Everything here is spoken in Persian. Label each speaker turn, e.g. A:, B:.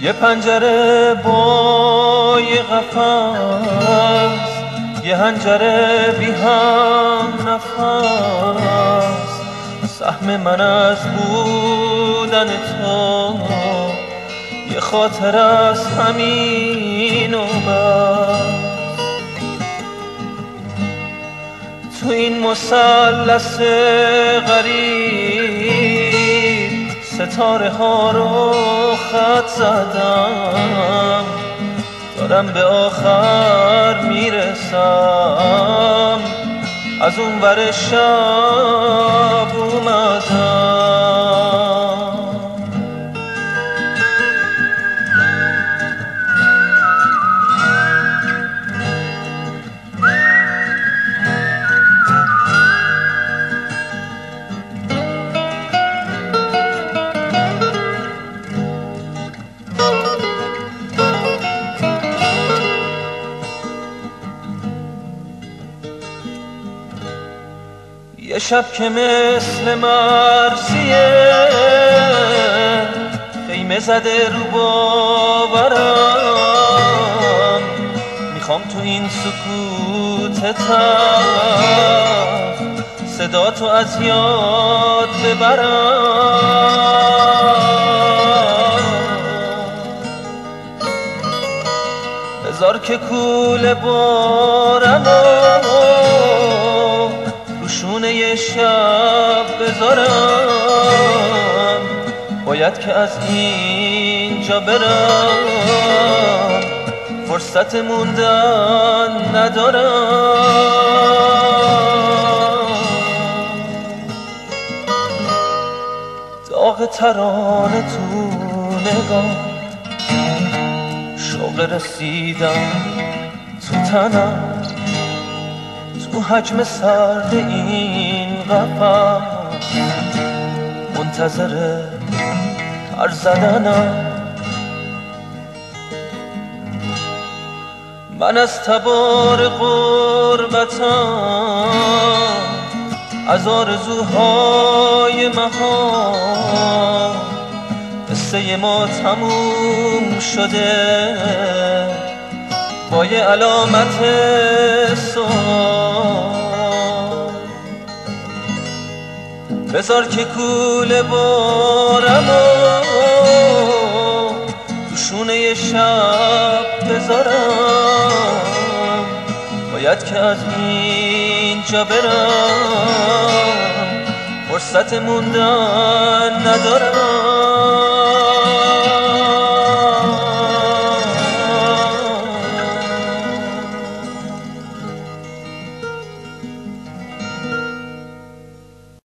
A: یه پنجره با یه قفس، یه حنجره بی هم نفس، سهم من از بودن تو یه خاطر از همین و بس. تو این مثلث غریب ستاره ها رو خط زدم، دارم به آخر میرسم، از اون ور شب اومدم. یه شب که مثل مرسیه خیمه زده رو باورم، میخوام تو این سکوت تلخ صدا تو از یاد ببرم. بذار که کوله بارم شونه یه شب بذارم، باید که از اینجا برم، فرصت موندن ندارم. داغ ترانه تو نگاه، شوق رسیدن تو تنم، تو حجم سرد این قفس منتظر پر زدنم. من از تبار غربتم، از آرزوهای مها، قصه ما تموم شده با یه علامت سوال. بذار که کوله بارمو تو شونه یه شب بذارم، باید که از اینجا برم، فرصت موندن ندارم.